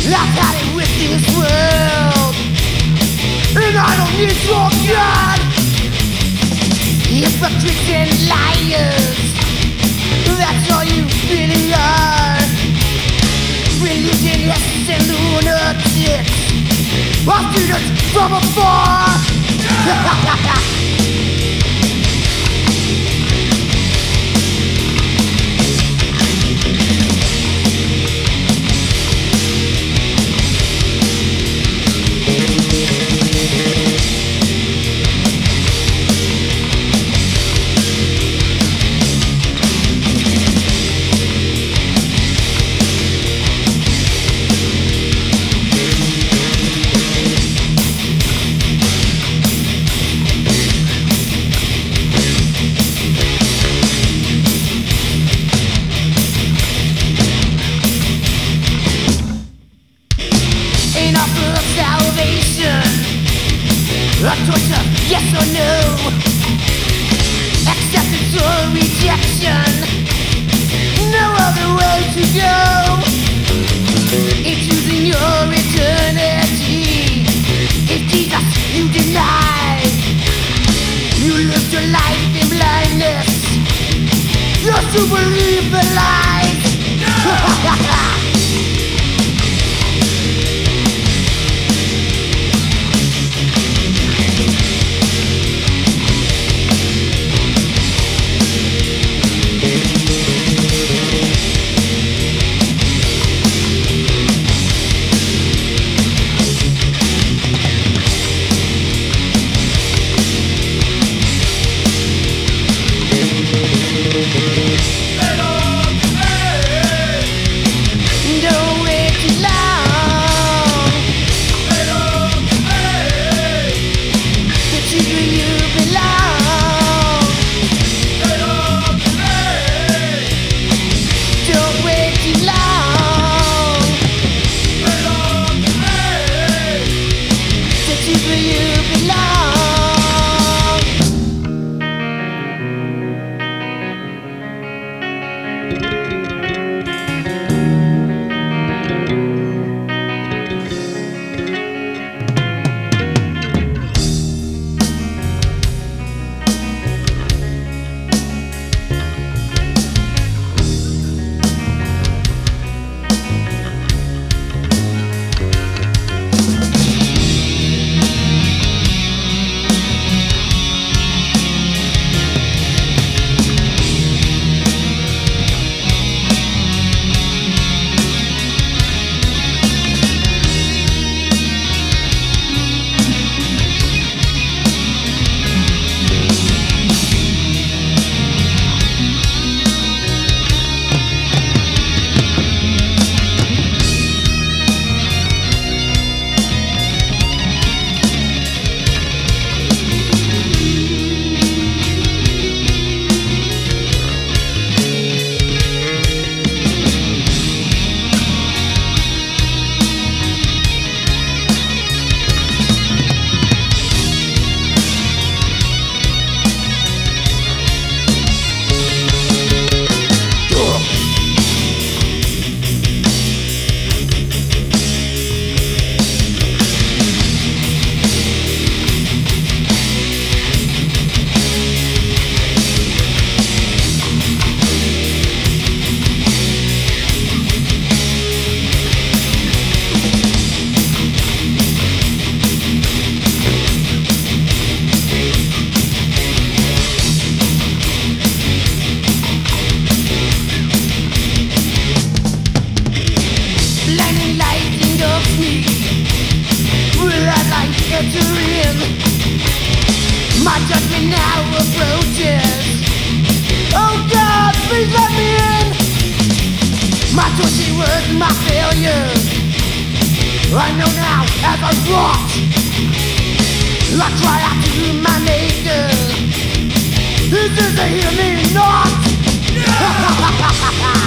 I've had it with this world, and I don't need your God. Hypocrites and liars, that's all you really are. Religionists and lunatics, I've seen it from afar. A choice of yes or no, acceptance or rejection, no other way to go. In choosing your eternity, if Jesus you deny, you lived your life in blindness, just to believe the lies. My judgment now approaches. Oh God, please let me in. My choices were my failures. I know now as I walk, I cry out to my Maker. This is a hear me not.